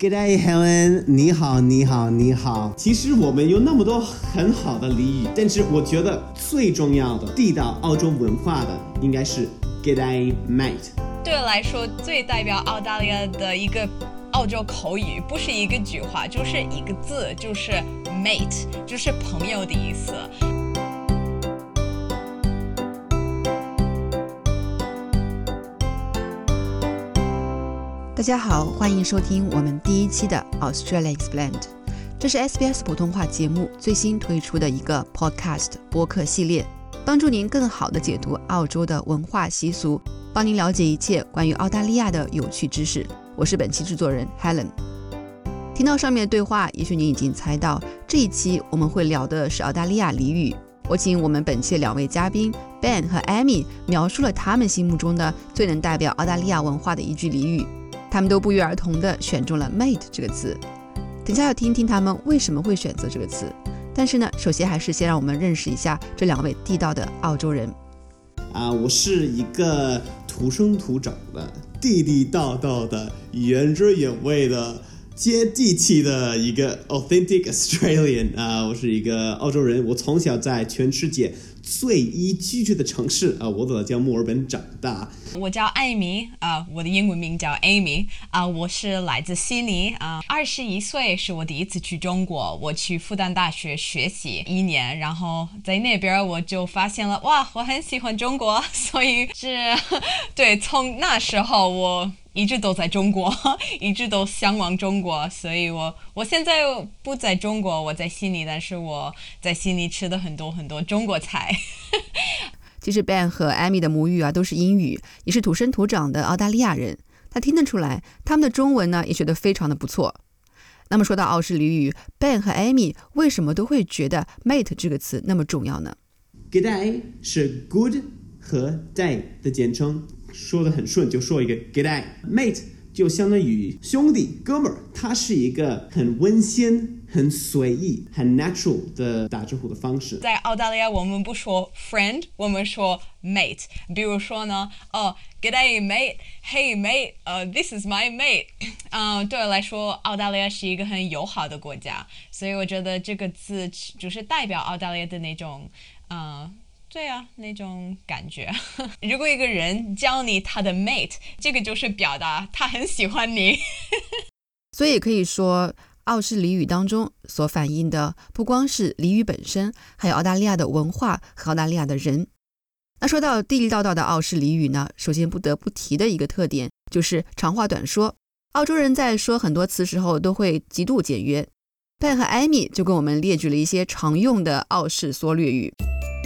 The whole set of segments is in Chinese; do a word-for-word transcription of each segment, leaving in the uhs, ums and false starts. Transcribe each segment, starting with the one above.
G'day Helen， 你好你好你好。其实我们有那么多很好的俚语，但是我觉得最重要的地道澳洲文化的应该是 G'day mate。 对我来说最代表澳大利亚的一个澳洲口语不是一个句话，就是一个字，就是 mate， 就是朋友的意思。 大家好，欢迎收听我们第一期的 Australia Explained， 这是 S B S 普通话节目最新推出的一个 podcast 播客系列，帮助您更好地解读澳洲的文化习俗，帮您了解一切关于澳大利亚的有趣知识。我是本期制作人 Helen。 听到上面的对话，也许您已经猜到这一期我们会聊的是澳大利亚俚语。我请我们本期的两位嘉宾 Ben 和 Amy 描述了他们心目中的最能代表澳大利亚文化的一句俚语，他们都不约而同地选中了 mate 这个词。等下要听听他们为什么会选择这个词，但是呢，首先还是先让我们认识一下这两位地道的澳洲人。 啊、呃，我是一个土生土长的、地地道道的、原汁原味的、接地气的一个 authentic Australian 啊、呃，我是一个澳洲人，我从小在全世界最宜居住的城市啊、呃，我的叫墨尔本长大。 我叫艾米啊、呃，我的英文名叫 Amy 啊、呃，我是来自悉尼啊，二十一岁是我第一次去中国，我去复旦大学学习一年，然后在那边我就发现了哇，我很喜欢中国，所以是对，从那时候我一直都在中国，一直都向往中国，所以我我现在不在中国，我在悉尼，但是我在悉尼吃的很多很多中国菜。 其实 Ben 和 Amy 的母语啊都是英语，也是土生土长的澳大利亚人，他听得出来他们的中文呢也学得非常的不错。那么说到澳式俚语， Ben 和 Amy 为什么都会觉得 mate 这个词那么重要呢？ G'day 是 good 和 day 的简称，说得很顺就说一个 G'day。 Mate 就相当于兄弟哥们儿，它是一个很温馨很随意很 natural 的打招呼的方式。 在澳大利亚我们不说 friend， 我们说 mate。 比如说呢，哦 G'day mate， Hey mate， uh, this is my mate。 uh, 对我来说澳大利亚是一个很友好的国家，所以我觉得这个字就是代表澳大利亚的那种呃对啊，那种感觉。如果一个人叫你他的 mate， 这个就是表达他很喜欢你。 所以也可以说澳式俚语当中所反映的不光是俚语本身，还有澳大利亚的文化和澳大利亚的人。那说到地地道道的澳式俚语呢，首先不得不提的一个特点就是长话短说。澳洲人在说很多词时候都会极度简约。Ben 和 Amy 就跟我们列举了一些常用的澳式缩略语。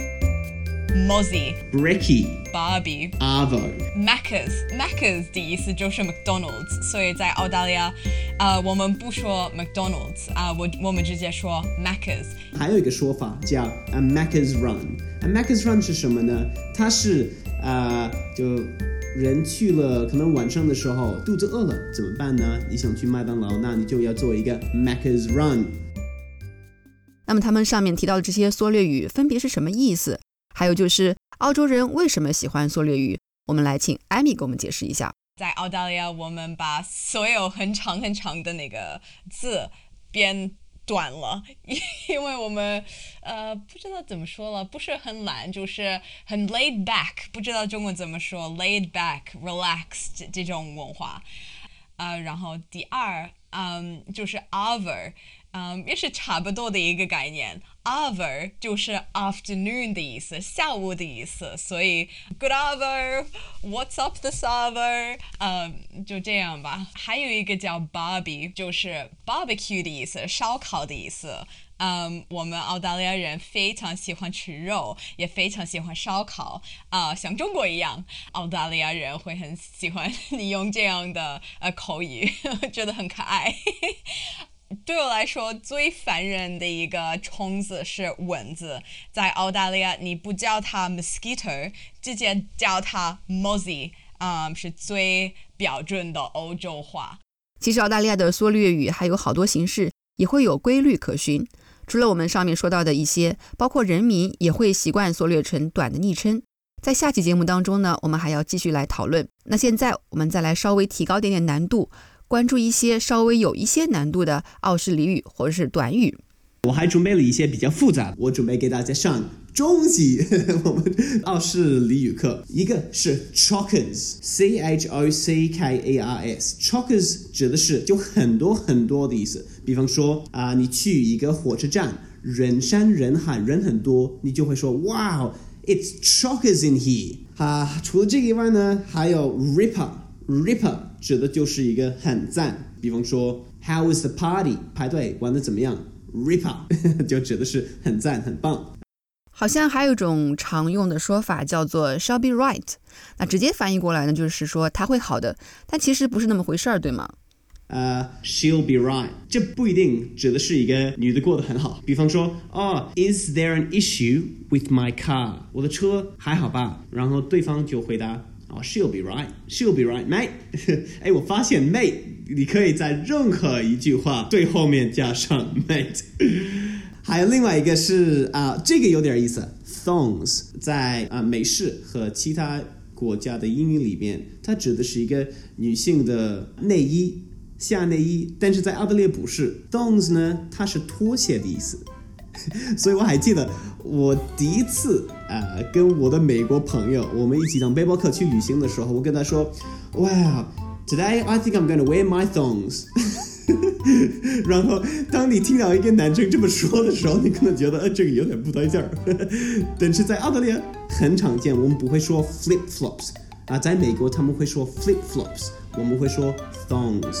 Mozzie Brekkie Barbie Arvo Macca's Macca's 的意思就是 McDonald's， 所以在澳大利亚、呃、我们不说 McDonald's、呃、我, 我们直接说 Macca's。 还有一个说法叫 a Macca's Run。 A Macca's Run 是什么呢？它是、呃、就人去了，可能晚上的时候肚子饿了怎么办呢？你想去麦当劳，那你就要做一个 Macca's Run。 那么他们上面提到的这些缩略语分别是什么意思？还有就是澳洲人为什么喜欢缩略语？我们来请艾米给我们解释一下。 在澳大利亚我们把所有很长很长的那个字变短了，因为我们呃不知道怎么说了，不是很懒，就是很 laid back， 不知道中文怎么说 laid back relax 这, 这种文化。呃，然后第二嗯就是 over，嗯，也是差不多的一个概念。 over 就是 afternoon 的意思，下午的意思，所以 good over what's up this over， 呃，就这样吧。还有一个叫 barbie， 就是 barbecue 的意思，烧烤的意思。嗯，我们澳大利亚人非常喜欢吃肉，也非常喜欢烧烤啊、呃，像中国一样，澳大利亚人会很喜欢你用这样的呃口语，觉得很可爱。对我来说最烦人的一个虫子是蚊子，在澳大利亚你不叫它 mosquito， 直接叫它 mozzie，嗯，是最标准的欧洲话。 其实澳大利亚的缩略语还有好多形式，也会有规律可循。除了我们上面说到的一些，包括人民也会习惯缩略成短的昵称。在下期节目当中呢，我们还要继续来讨论。那现在我们再来稍微提高点点难度， 关注一些稍微有一些难度的澳式俚语或者是短语。 我还准备了一些比较复杂的，我准备给大家上中级我们澳式俚语课。一个是 chockers C H O C K A R S chockers 指的是就很多很多的意思。比方说啊、呃，你去一个火车站，人山人海，人很多，你就会说 Wow it's chockers in here 啊。除了这个以外呢，还有 ripper ripper 指的就是一个很赞。比方说 How is the party 排队玩得怎么样，Ripper 就指的是很赞很棒。 好像还有一种常用的说法叫做 shall be right， 那直接翻译过来呢就是说他会好的，但其实不是那么回事儿，对吗？ 呃、uh, she'll be right 这不一定指的是一个女的过得很好。比方说哦、oh, is there an issue with my car 我的车还好吧，然后对方就回答哦、oh, she'll be right she'll be right mate 哎，我发现 mate你可以在任何一句话最后面加上 mate 还有另外一个是啊、呃，这个有点意思 thongs 在啊、呃、美式和其他国家的英语里面，它指的是一个女性的内衣下内衣，但是在澳大利亚不是 thongs 呢，它是拖鞋的意思所以我还记得我第一次、呃、跟我的美国朋友我们一起当背包客去旅行的时候，我跟他说 Wow Today I think I'm gonna wear my thongs 然后当你听到一个男生这么说的时候，你可能觉得、呃、这个有点不对劲儿但是在澳大利亚很常见，我们不会说 flip flops 啊，在美国他们会说 flip flops， 我们会说 thongs。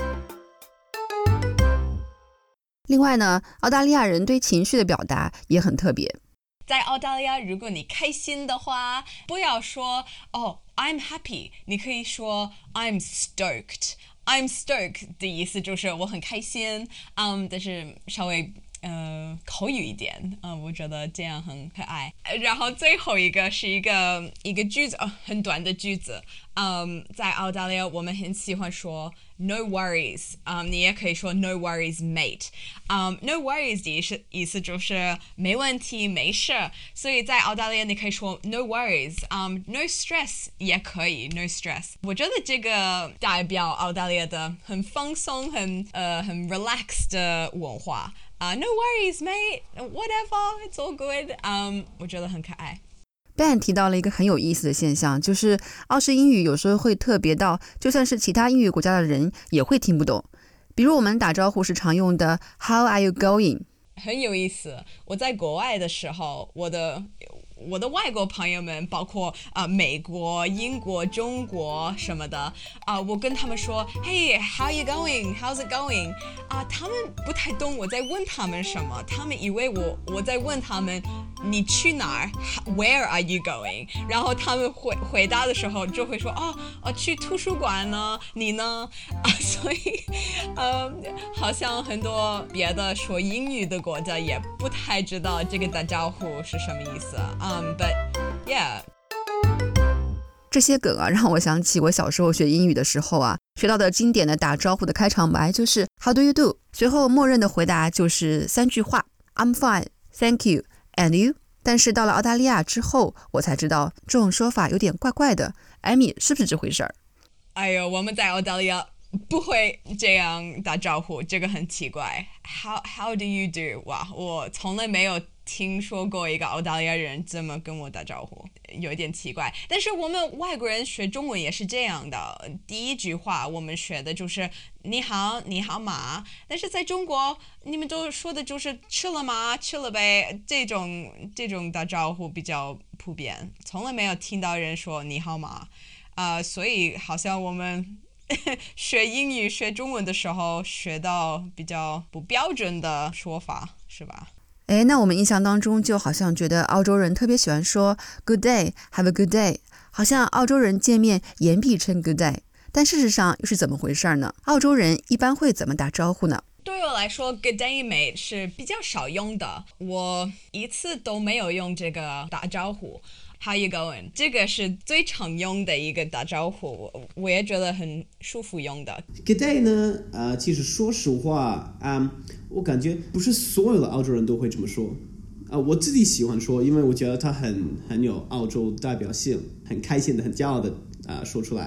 另外呢，澳大利亚人对情绪的表达也很特别。 在澳大利亚，如果你开心的话，不要说哦 I'm happy， 你可以说 I'm stoked。I'm stoked 的意思就是我很开心，嗯，但是稍微呃口语一点，嗯，我觉得这样很可爱。然后最后一个是一个一个句子，哦，很短的句子，嗯，在澳大利亚我们很喜欢说 no worries， 嗯，你也可以说 no worries mate， 嗯 no worries 的意思意思就是没问题没事，所以在澳大利亚你可以说 no worries， 嗯 no stress 也可以 no stress。我觉得这个代表澳大利亚的很放松很呃很 relaxed 的文化。Uh, no worries, mate. Whatever, it's all good. Um, 我觉得很可爱。 Ben 提到了一个很有意思的现象，就是澳式英语有时候会特别到，就算是其他英语国家的人也会听不懂。比如我们打招呼时常用的 How are you going？ 很有意思。我在国外的时候，我的我的外国朋友们，包括啊、呃、美国、英国、中国什么的啊、呃，我跟他们说 ，Hey, how are you going? How's it going? 啊、呃，他们不太懂我在问他们什么，他们以为我我在问他们你去哪儿 ？Where are you going? 然后他们回回答的时候就会说哦哦去图书馆呢，你呢？啊，所以呃，好像很多别的说英语的国家也不太知道这个打招呼是什么意思。Um, but yeah. 这些梗啊，让我想起我小时候学英语的时候啊，学到的经典的打招呼的开场白就是 How do you do？ 随后默认的回答就是三句话 I'm fine, thank you, and you？ 但是到了澳大利亚之后，我才知道这种说法有点怪怪的。艾米，是不是这回事儿？ 哎呦，我们在澳大利亚不会这样打招呼，这个很奇怪。How how do you do？ 哇，我从来没有听说过一个澳大利亚人这么跟我打招呼，有一点奇怪。但是我们外国人学中文也是这样的，第一句话我们学的就是你好你好吗，但是在中国你们都说的就是吃了吗吃了呗，这种这种打招呼比较普遍，从来没有听到人说你好吗、呃、所以好像我们学英语学中文的时候学到比较不标准的说法，是吧？ 诶，那我们印象当中就好像觉得澳洲人特别喜欢说 Good day, have a good day， 好像澳洲人见面言必称 Good day， 但事实上又是怎么回事呢？澳洲人一般会怎么打招呼呢？ 对我来说 Good day mate 是比较少用的，我一次都没有用这个打招呼。How you going？ 这个是最常用的一个打招呼， 我, 我也觉得很舒服用的。 Good day 呢、呃、其实说实话、嗯、我感觉不是所有的澳洲人都会这么说、呃、我自己喜欢说，因为我觉得它很很有澳洲代表性，很开心的很骄傲的、呃、说出来。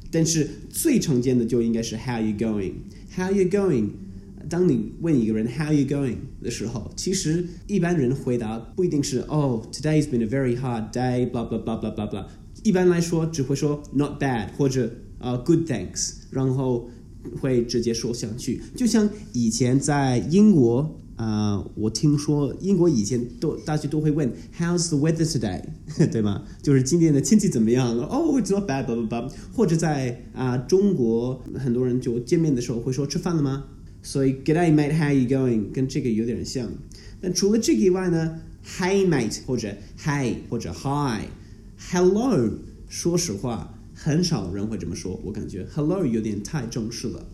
但是最常见的就应该是 How you going? How you going? 当你问一个人 How you going 的时候，其实一般人回答不一定是 Oh, today's been a very hard day, blah blah blah blah blah blah. 一般来说只会说 Not bad 或者、uh, Good thanks， 然后会直接说下去。就像以前在英国啊、uh, 我听说英国以前都大家都会问 How's the weather today 对吗？就是今天的天气怎么样？ Oh, it's not bad blah blah blah。 或者在啊、uh, 中国很多人就见面的时候会说吃饭了吗？所以 G'day mate, how you going 跟这个有点像。但除了这个以外呢， Hey mate 或者 Hey 或者 Hi Hello 说实话很少人会这么说，我感觉 Hello 有点太正式了。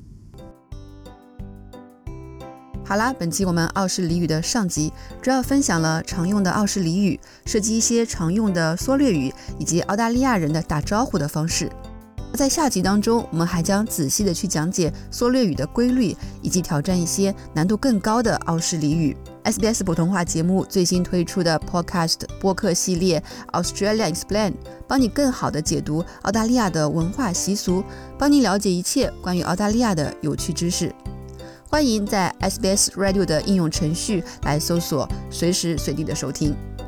好啦，本期我们澳式俚语的上集主要分享了常用的澳式俚语，涉及一些常用的缩略语以及澳大利亚人的打招呼的方式。在下集当中，我们还将仔细的去讲解缩略语的规律，以及挑战一些难度更高的澳式俚语。S B S 普通话节目最新推出的 Podcast 播客系列 Australia Explained， 帮你更好的解读澳大利亚的文化习俗，帮你了解一切关于澳大利亚的有趣知识。欢迎在 S B S Radio 的应用程序来搜索，随时随地的收听。